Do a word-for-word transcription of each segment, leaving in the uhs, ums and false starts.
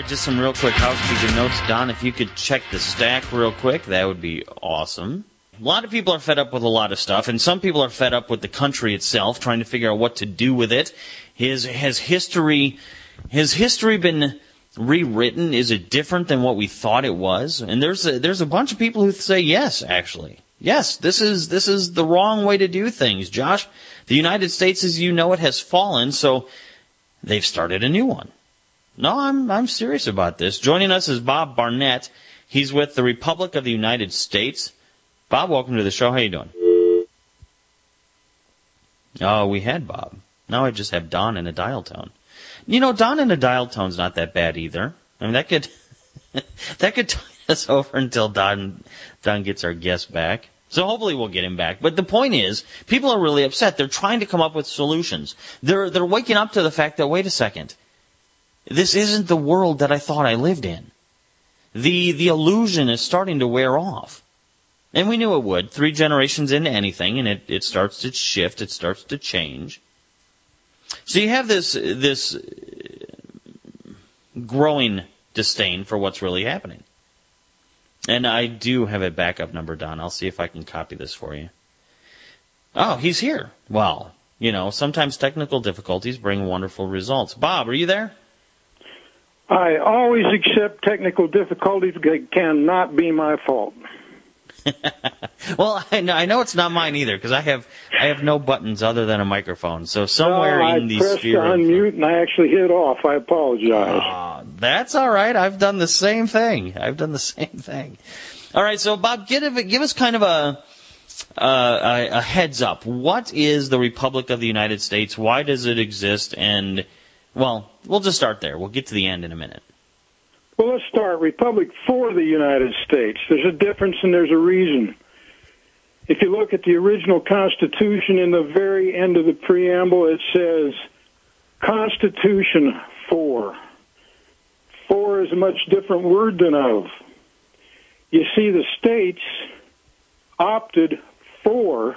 just some real quick housekeeping notes. Don, if you could check the stack real quick, that would be awesome. A lot of people are fed up with a lot of stuff, and some people are fed up with the country itself, trying to figure out what to do with it. His, has history, has history been rewritten? Is it different than what we thought it was? And there's a, there's a bunch of people who say yes, actually. Yes, this is, this is the wrong way to do things, Josh. The United States, as you know it, has fallen, so they've started a new one. No, I'm I'm serious about this. Joining us is Bob Barnett. He's with the Republic of the United States. Bob, welcome to the show. How you doing? Oh, we had Bob. Now I just have Don in a dial tone. You know, Don in a dial tone's not that bad either. I mean, that could that could tie us over until Don Don gets our guest back. So hopefully we'll get him back. But the point is, people are really upset. They're trying to come up with solutions. They're they're waking up to the fact that, wait a second, this isn't the world that I thought I lived in. The the illusion is starting to wear off. And we knew it would. Three generations into anything, and it, it starts to shift, it starts to change. So you have this this growing disdain for what's really happening. And I do have a backup number, Don. I'll see if I can copy this for you. Oh, he's here. Well, you know, sometimes technical difficulties bring wonderful results. Bob, are you there? I always accept technical difficulties. It cannot be my fault. Well, I know, I know it's not mine either, because I have I have no buttons other than a microphone. So somewhere no, in the sphere sphere of... I pressed unmute and I actually hit off. I apologize. Uh, that's all right. I've done the same thing. I've done the same thing. All right, so Bob, give, give us kind of a, uh, a, a heads up. What is the Republic of the United States? Why does it exist? And, well, we'll just start there. We'll get to the end in a minute. Well, let's start. Republic for the United States. There's a difference and there's a reason. If you look at the original Constitution, in the very end of the preamble, it says, Constitution for. For is a much different word than of. You see, the states opted for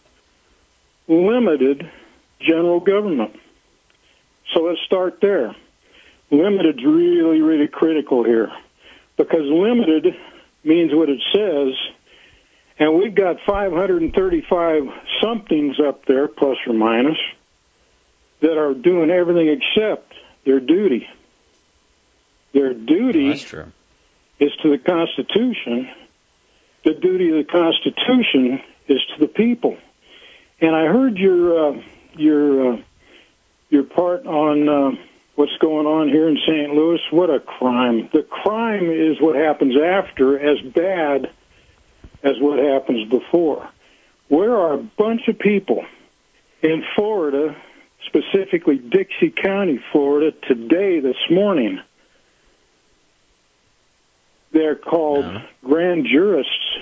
limited general government. So let's start there. Limited's really, really critical here, because limited means what it says, and we've got five hundred thirty-five somethings up there, plus or minus, that are doing everything except their duty. Their duty That's true. is to the Constitution. The duty of the Constitution is to the people. And I heard your uh, your uh, your part on uh, what's going on here in Saint Louis. What a crime! The crime is what happens after, as bad as what happens before. Where are a bunch of people in Florida, specifically Dixie County, Florida, today, this morning? They're called no. grand jurists.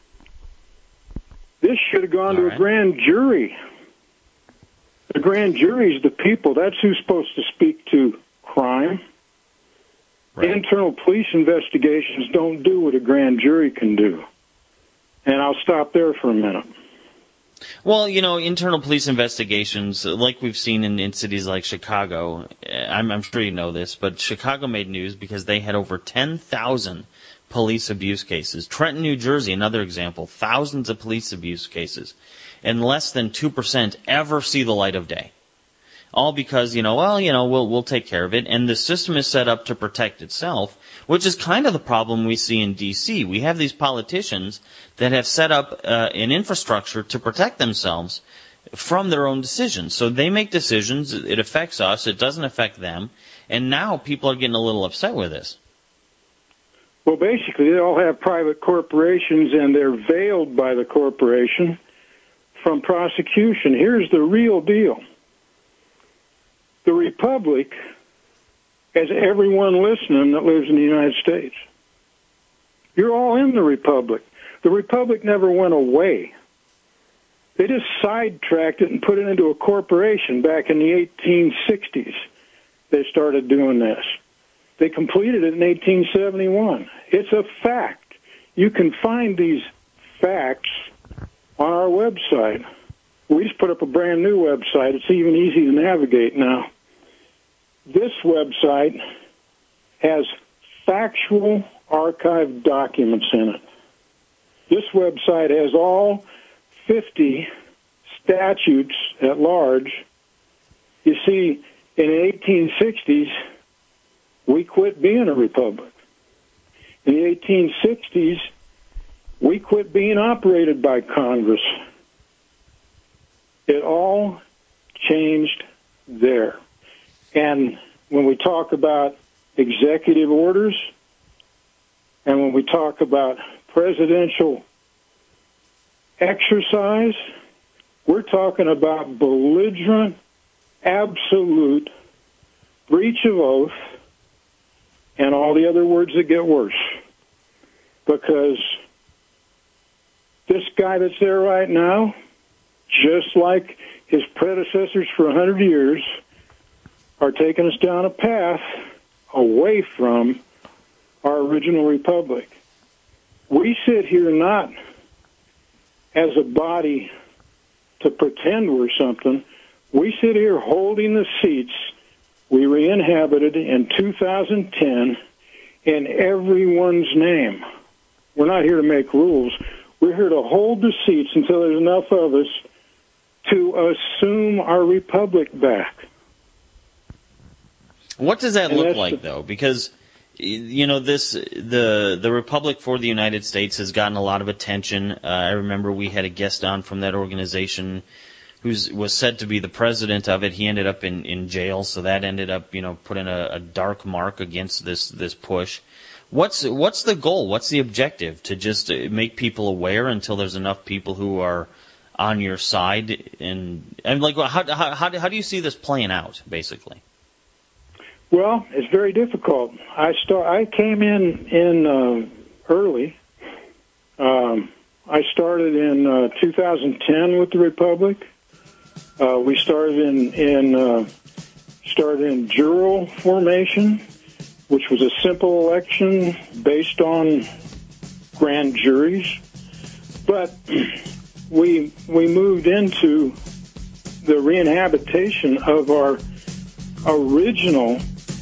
This should have gone All to right. a grand jury. The grand jury is the people. That's who's supposed to speak to crime. Right. Internal police investigations don't do what a grand jury can do. And I'll stop there for a minute. Well, you know, internal police investigations, like we've seen in, in cities like Chicago, I'm, I'm sure you know this, but Chicago made news because they had over ten thousand police abuse cases. Trenton, New Jersey, another example, thousands of police abuse cases. And less than two percent ever see the light of day. All because, you know, well, you know, we'll we'll take care of it. And the system is set up to protect itself, which is kind of the problem we see in D C. We have these politicians that have set up uh, an infrastructure to protect themselves from their own decisions. So they make decisions, it affects us, it doesn't affect them, and now people are getting a little upset with this. Well, basically, they all have private corporations, and they're veiled by the corporation from prosecution. Here's the real deal. The Republic has everyone listening that lives in the United States. You're all in the Republic. The Republic never went away. They just sidetracked it and put it into a corporation back in the eighteen sixties. They started doing this. They completed it in eighteen seventy-one. It's a fact. You can find these facts on our website. We just put up a brand new website. It's even easy to navigate now. This website has factual archived documents in it. This website has all fifty statutes at large. You see, in the eighteen sixties, we quit being a republic. In the eighteen sixties, we quit being operated by Congress. It all changed there. And when we talk about executive orders, and when we talk about presidential exercise, we're talking about belligerent, absolute breach of oath and all the other words that get worse. Because this guy that's there right now, just like his predecessors for a hundred years, are taking us down a path away from our original republic. We sit here not as a body to pretend we're something. We sit here holding the seats we re-inhabited in two thousand ten in everyone's name. We're not here to make rules. We're here to hold the seats until there's enough of us to assume our republic back. What does that and look like, the, though? Because, you know, this the the Republic for the United States has gotten a lot of attention. Uh, I remember we had a guest on from that organization who was said to be the president of it. He ended up in, in jail, so that ended up, you know, putting a, a dark mark against this this push. What's what's the goal? What's the objective? To just make people aware until there's enough people who are on your side, and and like how how how, how do you see this playing out, basically? Well, it's very difficult. I start. I came in in uh, early. Um, I started in uh, two thousand ten with the Republic. Uh, we started in in uh, started in jural formation, which was a simple election based on grand juries. But we we moved into the reinhabitation of our original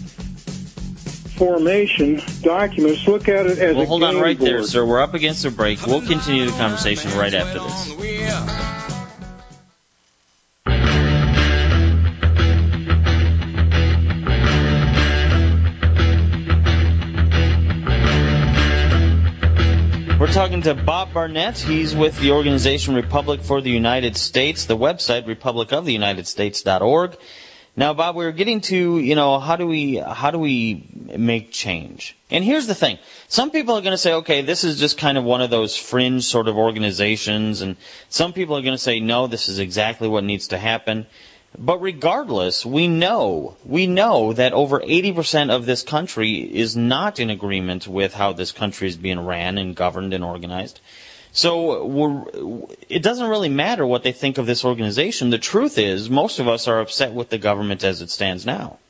formation documents. Look at it as well, a hold on right board. there, sir. We're up against a break. We'll continue the conversation right after this. We're talking to Bob Barnett. He's with the organization Republic for the United States, the website republic of the united states dot org. Now, Bob, we were getting to, you know, how do we how do we make change? And here's the thing. Some people are going to say, okay, this is just kind of one of those fringe sort of organizations, and some people are going to say, no, this is exactly what needs to happen. But regardless, we know, we know that over eighty percent of this country is not in agreement with how this country is being ran and governed and organized. So we're, it doesn't really matter what they think of this organization. The truth is, most of us are upset with the government as it stands now.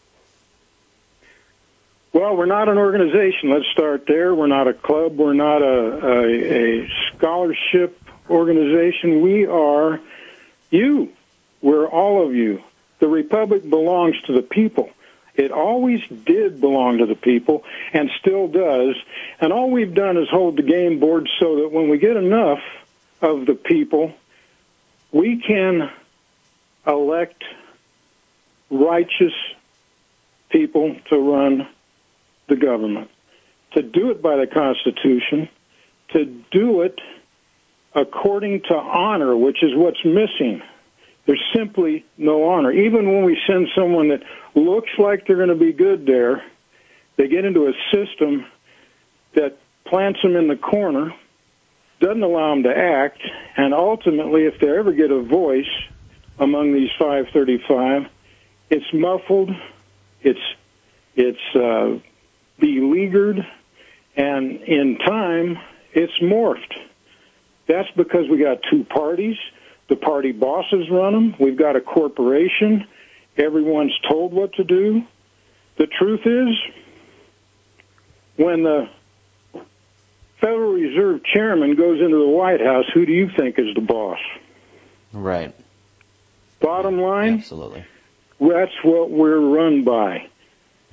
Well, we're not an organization. Let's start there. We're not a club. We're not a, a, a scholarship organization. We are you. We're all of you. The Republic belongs to the people. It always did belong to the people and still does. And all we've done is hold the game board so that when we get enough of the people, we can elect righteous people to run the government, to do it by the Constitution, to do it according to honor, which is what's missing. There's simply no honor. Even when we send someone that looks like they're going to be good there, they get into a system that plants them in the corner, doesn't allow them to act, and ultimately, if they ever get a voice among these five thirty-five, it's muffled, it's it's uh, beleaguered, and in time, it's morphed. That's because we got two parties. The party bosses run them. We've got a corporation. Everyone's told what to do. The truth is, when the Federal Reserve Chairman goes into the White House, who do you think is the boss? Right. Bottom line? Absolutely. That's what we're run by.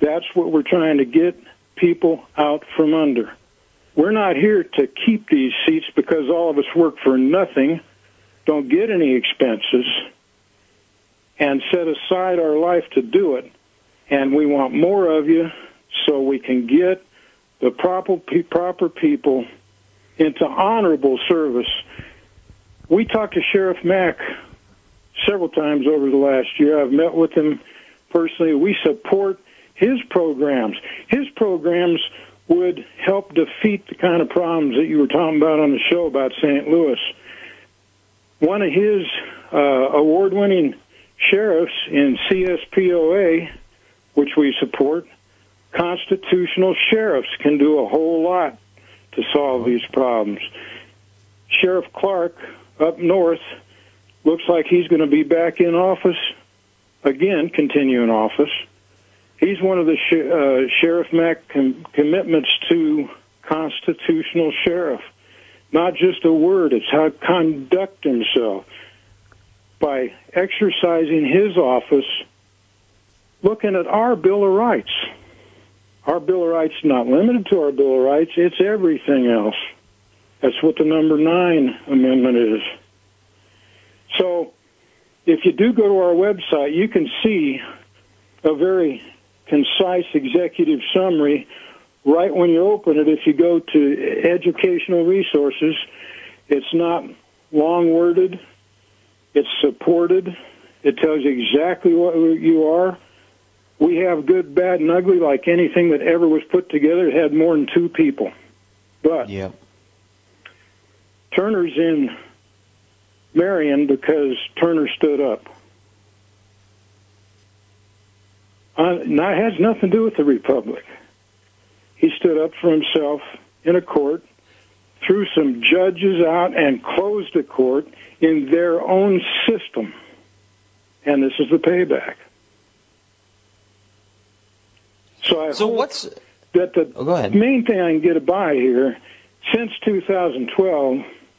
That's what we're trying to get people out from under. We're not here to keep these seats because all of us work for nothing, don't get any expenses, and set aside our life to do it. And we want more of you so we can get the proper, proper people into honorable service. We talked to Sheriff Mack several times over the last year. I've met with him personally. We support his programs. His programs would help defeat the kind of problems that you were talking about on the show about Saint Louis. One of his uh, award-winning sheriffs in C S P O A, which we support, constitutional sheriffs can do a whole lot to solve these problems. Sheriff Clark up north looks like he's going to be back in office again, continue in office. He's one of the sh- uh, Sheriff Mack com- commitments to constitutional sheriff. Not just a word, it's how to conduct himself by exercising his office, looking at our Bill of Rights. Our Bill of Rights is not limited to our Bill of Rights, it's everything else. That's what the number nine amendment is. So if you do go to our website, you can see a very concise executive summary right when you open it. If you go to educational resources, it's not long-worded, it's supported, it tells you exactly what you are. We have good, bad, and ugly like anything that ever was put together. It had more than two people. But yep. Turner's in Marion because Turner stood up. Uh, now, it has nothing to do with the Republic. He stood up for himself in a court, threw some judges out, and closed a court in their own system. And this is the payback. So I so hope what's, that the oh, go ahead. main thing I can get by here, since two thousand twelve,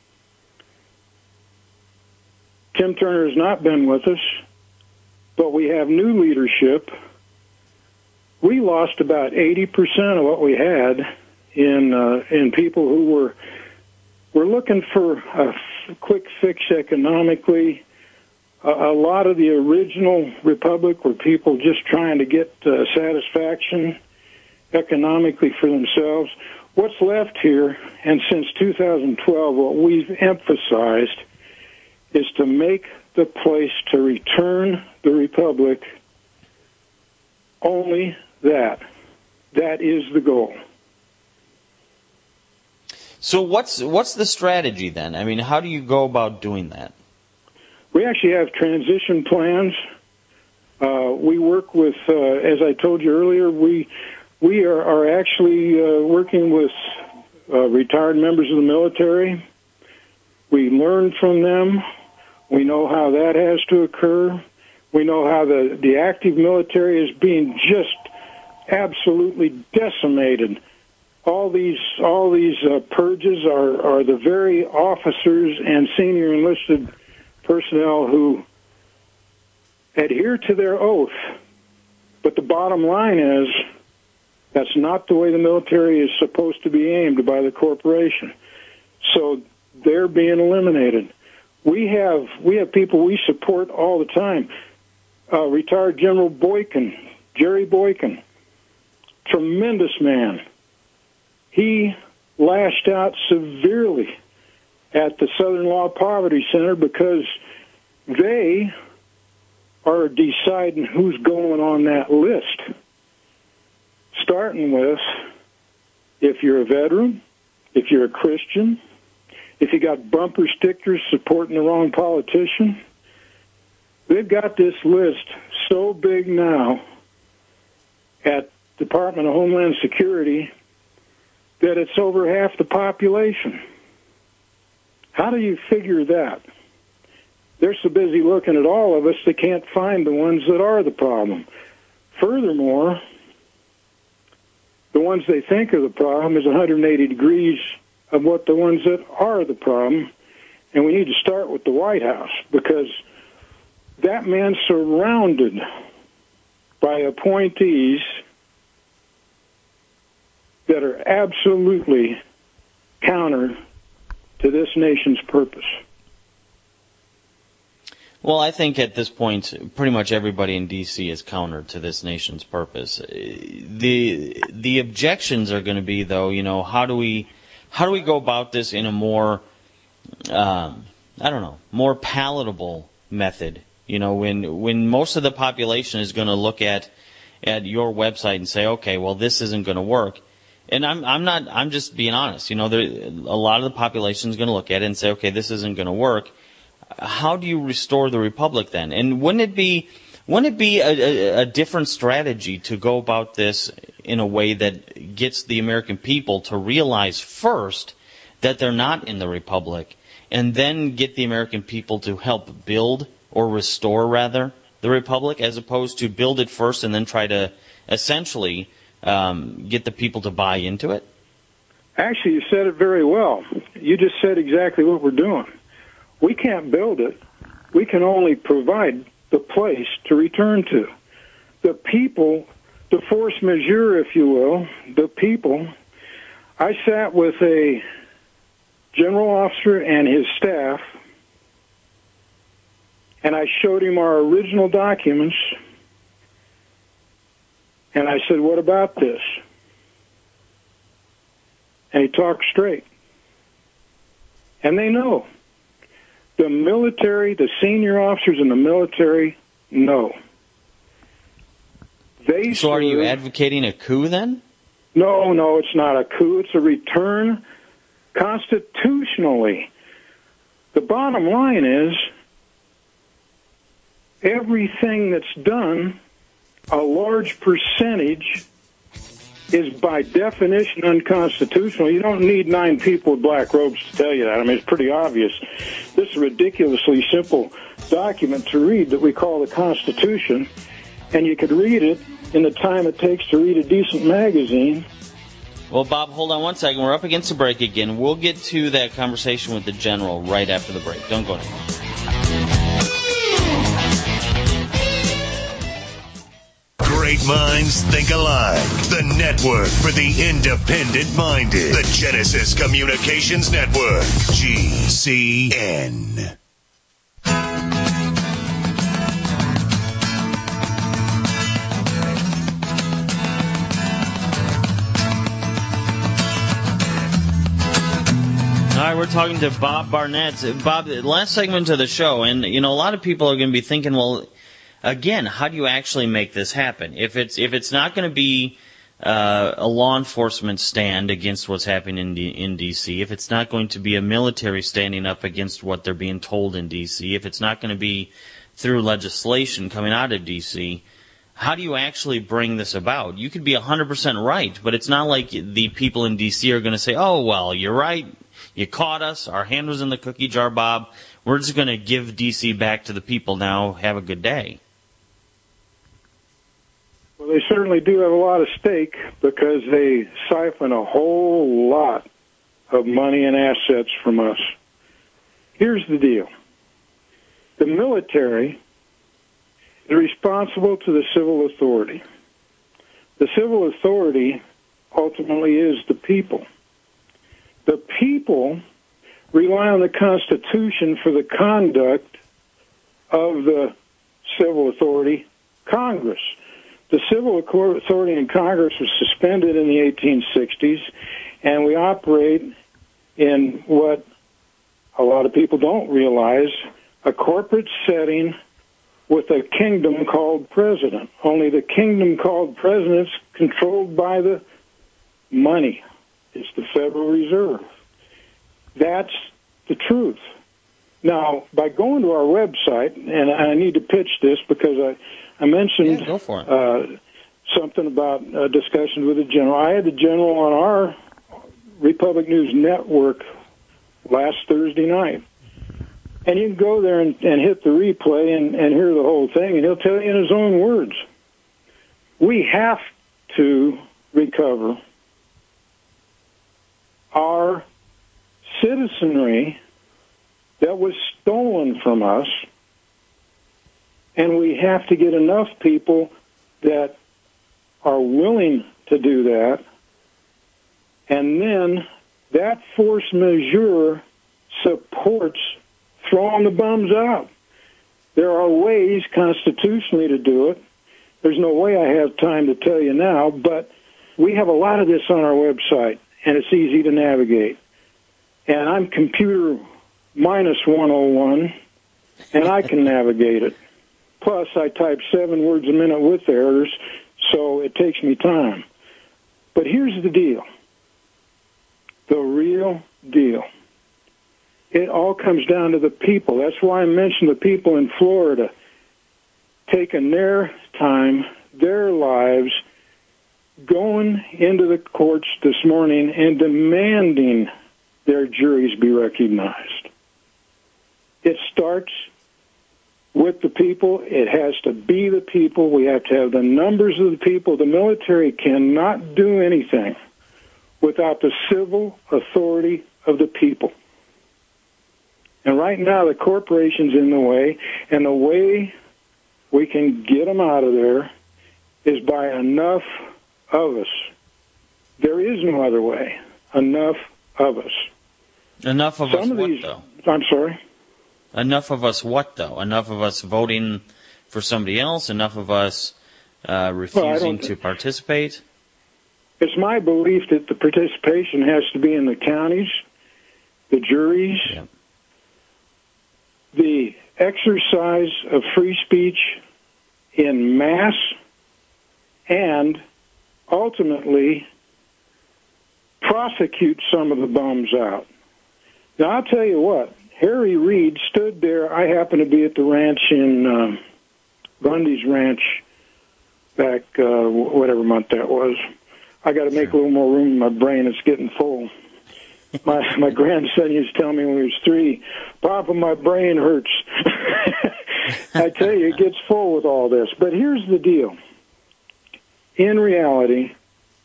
Tim Turner has not been with us, but we have new leadership. We lost about eighty percent of what we had in uh, in people who were were looking for a f- quick fix economically. A, a lot of the original Republic were people just trying to get uh, satisfaction economically for themselves. What's left here, and since two thousand twelve, what we've emphasized is to make the place to return the Republic only that. That is the goal. So what's what's the strategy then? I mean, how do you go about doing that? We actually have transition plans. Uh, we work with, uh, as I told you earlier, we we are, are actually uh, working with uh, retired members of the military. We learn from them. We know how that has to occur. We know how the, the active military is being just absolutely decimated. All these all these uh, purges are, are the very officers and senior enlisted personnel who adhere to their oath. But the bottom line is that's not the way the military is supposed to be aimed by the corporation. So they're being eliminated. We have we have people we support all the time. Uh, retired General Boykin, Jerry Boykin, tremendous man. He lashed out severely at the Southern Law Poverty Center because they are deciding who's going on that list. Starting with, if you're a veteran, if you're a Christian, if you got bumper stickers supporting the wrong politician, they've got this list so big now at Department of Homeland Security that it's over half the population. How do you figure that? They're so busy looking at all of us, they can't find the ones that are the problem. Furthermore, the ones they think are the problem is one hundred eighty degrees of what the ones that are the problem. And we need to start with the White House, because that man's surrounded by appointees that are absolutely counter to this nation's purpose. Well, I think at this point, pretty much everybody in D C is counter to this nation's purpose. The the objections are going to be, though, you know, how do we how do we go about this in a more, um, I don't know, more palatable method? You know, when when most of the population is going to look at at your website and say, okay, well, this isn't going to work. And I'm I'm not I'm just being honest. You know, there, a lot of the population is going to look at it and say, okay, this isn't going to work. How do you restore the republic then? And wouldn't it be wouldn't it be a, a, a different strategy to go about this in a way that gets the American people to realize first that they're not in the republic, and then get the American people to help build or restore rather the republic, as opposed to build it first and then try to essentially um, get the people to buy into it? Actually, you said it very well. You just said exactly what we're doing. We can't build it. We can only provide the place to return to. The people, the force majeure, if you will, the people. I sat with a general officer and his staff, and I showed him our original documents, and I said, what about this? And he talked straight. And they know. The military, the senior officers in the military, know. They so are you serve, advocating a coup then? No, no, it's not a coup. It's a return constitutionally. The bottom line is everything that's done, a large percentage, is by definition unconstitutional. You don't need nine people with black robes to tell you that. I mean, it's pretty obvious. This is a ridiculously simple document to read that we call the Constitution, and you could read it in the time it takes to read a decent magazine. Well, Bob, hold on one second. We're up against the break again. We'll get to that conversation with the general right after the break. Don't go anywhere. Great minds think alike. The network for the independent-minded. The Genesis Communications Network. G C N. All right, we're talking to Bob Barnett. Bob, last segment of the show, and, you know, a lot of people are going to be thinking, well, again, how do you actually make this happen? If it's if it's not going to be uh, a law enforcement stand against what's happening in, D- in D C, if it's not going to be a military standing up against what they're being told in D C, if it's not going to be through legislation coming out of D C, how do you actually bring this about? You could be one hundred percent right, but it's not like the people in D C are going to say, oh, well, you're right. You caught us. Our hand was in the cookie jar, Bob. We're just going to give D C back to the people now. Have a good day. Well, they certainly do have a lot of stake because they siphon a whole lot of money and assets from us. Here's the deal. The military is responsible to the civil authority. The civil authority ultimately is the people. The people rely on the Constitution for the conduct of the civil authority, Congress. The civil authority in Congress was suspended in the eighteen sixties, and we operate in what a lot of people don't realize, a corporate setting with a kingdom called president. Only the kingdom called president is controlled by the money. It's the Federal Reserve. That's the truth. Now, by going to our website, and I need to pitch this because I, I mentioned yeah, go for it. Uh, something about uh, discussions with the general. I had the general on our Republic News Network last Thursday night. And you can go there and, and hit the replay and, and hear the whole thing, and he'll tell you in his own words. We have to recover our citizenry that was stolen from us, and we have to get enough people that are willing to do that And then that force majeure supports throwing the bums out. There are ways constitutionally to do it. There's no way I have time to tell you now, but we have a lot of this on our website, and it's easy to navigate. And I'm computer minus one oh one, and I can navigate it. Plus, I type seven words a minute with errors, so it takes me time. But here's the deal. The real deal. It all comes down to the people. That's why I mentioned the people in Florida taking their time, their lives, going into the courts this morning and demanding their juries be recognized. It starts with the people. It has to be the people. We have to have the numbers of the people. The military cannot do anything without the civil authority of the people. And right now, the corporation's in the way, and the way we can get them out of there is by enough of us. There is no other way. Enough of us. Enough of Some us of what, these, though? I'm sorry? Enough of us what, though? Enough of us voting for somebody else? Enough of us uh, refusing well, to participate? It's my belief that the participation has to be in the counties, the juries, yeah. the exercise of free speech in mass, and ultimately prosecute some of the bums out. Now, I'll tell you what, Harry Reid stood there. I happened to be at the ranch in uh, Bundy's ranch back uh, whatever month that was. I got to make a little more room in my brain. It's getting full. My my grandson used to tell me when he was three, Papa, my brain hurts. I tell you, it gets full with all this. But here's the deal. In reality,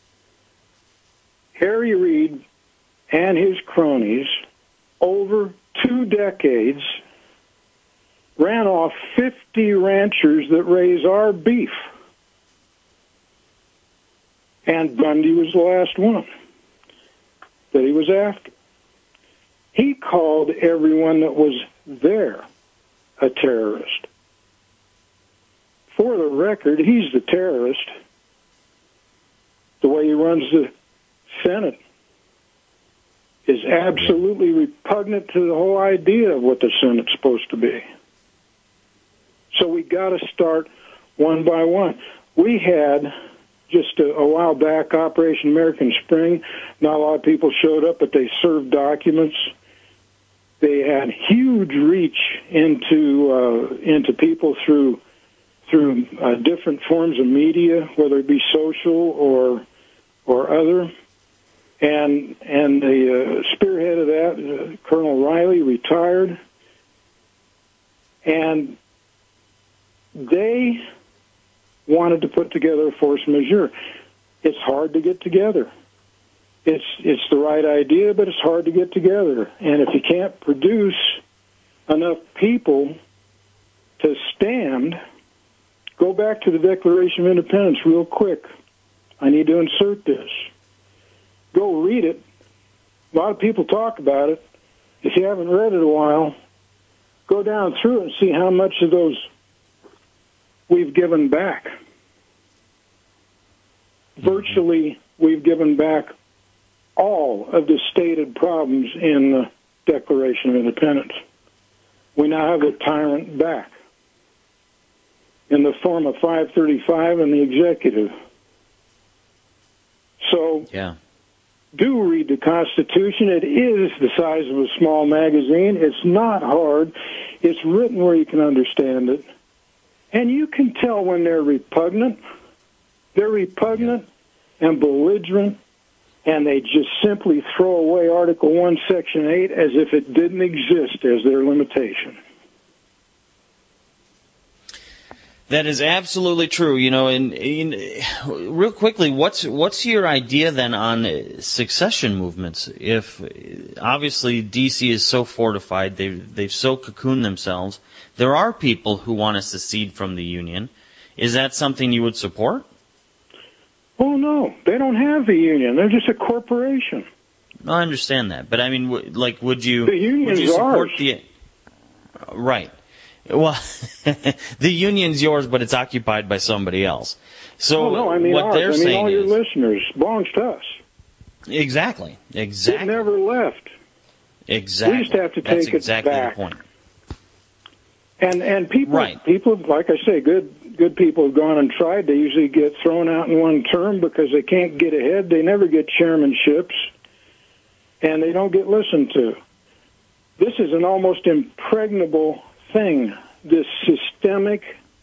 Harry Reid and his cronies, over two decades, ran off fifty ranchers that raise our beef. And Bundy was the last one that he was after. He called everyone that was there a terrorist. For the record, he's the terrorist. The way he runs the Senate is absolutely repugnant to the whole idea of what the Senate's supposed to be. So we got to start one by one. We had just a, a while back Operation American Spring. Not a lot of people showed up, but they served documents. They had huge reach into uh, into people through through uh, different forms of media, whether it be social or or other. And and the uh, spearhead of that, uh, Colonel Riley, retired, and they wanted to put together a force majeure. It's hard to get together. It's it's the right idea, but it's hard to get together. And if you can't produce enough people to stand, go back to the Declaration of Independence real quick. I need to insert this. Go read it. A lot of people talk about it. If you haven't read it in a while, go down through it and see how much of those we've given back. Virtually, we've given back all of the stated problems in the Declaration of Independence. We now have the tyrant back in the form of five thirty-five and the executive. So, yeah. do read the Constitution. It is the size of a small magazine. It's not hard. It's written where you can understand it. And you can tell when they're repugnant. They're repugnant and belligerent, and they just simply throw away Article one, Section eight as if it didn't exist as their limitation. That is absolutely true. You know, and, and real quickly, what's what's your idea then on succession movements? If obviously D C is so fortified, they've they've so cocooned themselves, there are people who want to secede from the Union. Is that something you would support? Oh, no, they don't have the union. They're just a corporation. No, I understand that, but I mean, w- like, would you The union's would you support ours. the right? Well, the union's yours, but it's occupied by somebody else. So Oh, no, I mean what ours. they're I mean saying all your is listeners belongs to us. exactly, exactly. It never left. Exactly. We just have to That's take exactly it back. the point. And and people, Right. people, like I say, good good people have gone and tried. They usually get thrown out in one term because they can't get ahead. They never get chairmanships, and they don't get listened to. This is an almost impregnable thing, this systemic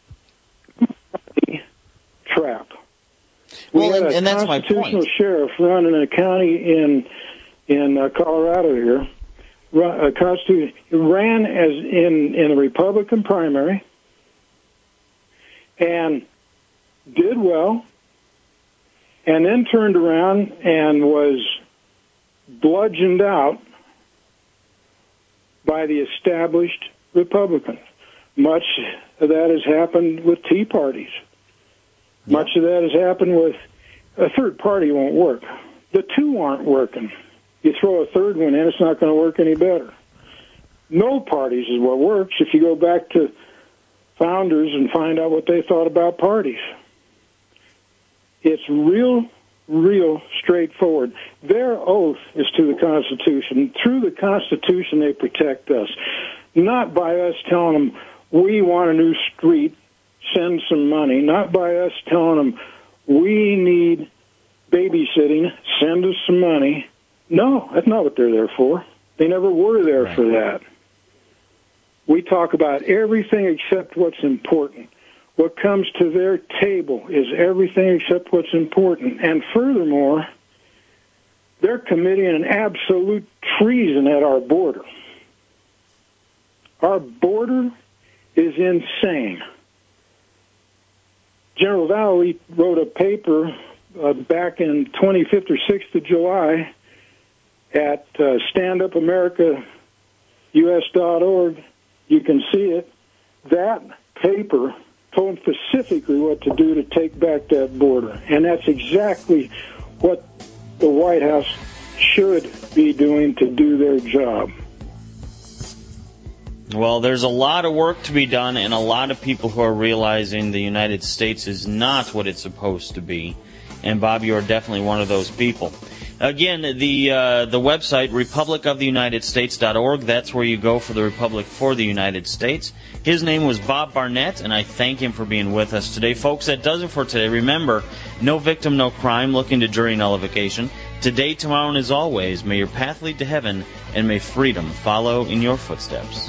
trap. Well, we had and, a and that's my constitutional point. sheriff running a county in in uh, Colorado here. Run, a constitution ran as in in a Republican primary and did well, and then turned around and was bludgeoned out by the established Republicans. Much of that has happened with Tea parties. Much of that has happened with a third party won't work. The two aren't working. You throw a third one in, it's not going to work any better. No parties is what works if you go back to founders and find out what they thought about parties. It's real, real straightforward. Their oath is to the Constitution. Through the Constitution, they protect us. Not by us telling them, we want a new street, send some money. Not by us telling them, we need babysitting, send us some money. No, that's not what they're there for. They never were there Right. for that. We talk about everything except what's important. What comes to their table is everything except what's important. And furthermore, they're committing an absolute treason at our border. Our border is insane. General Valley wrote a paper uh, back in twenty-fifth or sixth of July at uh, stand up america u s dot org. You can see it. That paper told specifically what to do to take back that border. And that's exactly what the White House should be doing to do their job. Well, there's a lot of work to be done, and a lot of people who are realizing the United States is not what it's supposed to be. And Bob, you are definitely one of those people. Again, the uh, the website, republic of the united states dot org, that's where you go for the Republic for the United States. His name was Bob Barnett, and I thank him for being with us today. Folks, that does it for today. Remember, no victim, no crime, look into jury nullification. Today, tomorrow, and as always, may your path lead to heaven, and may freedom follow in your footsteps.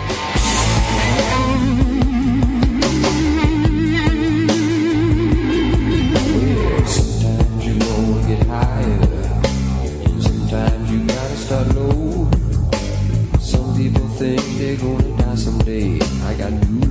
Sometimes you gonna get higher. Sometimes you gotta start low. Some people think they're gonna die someday. I got news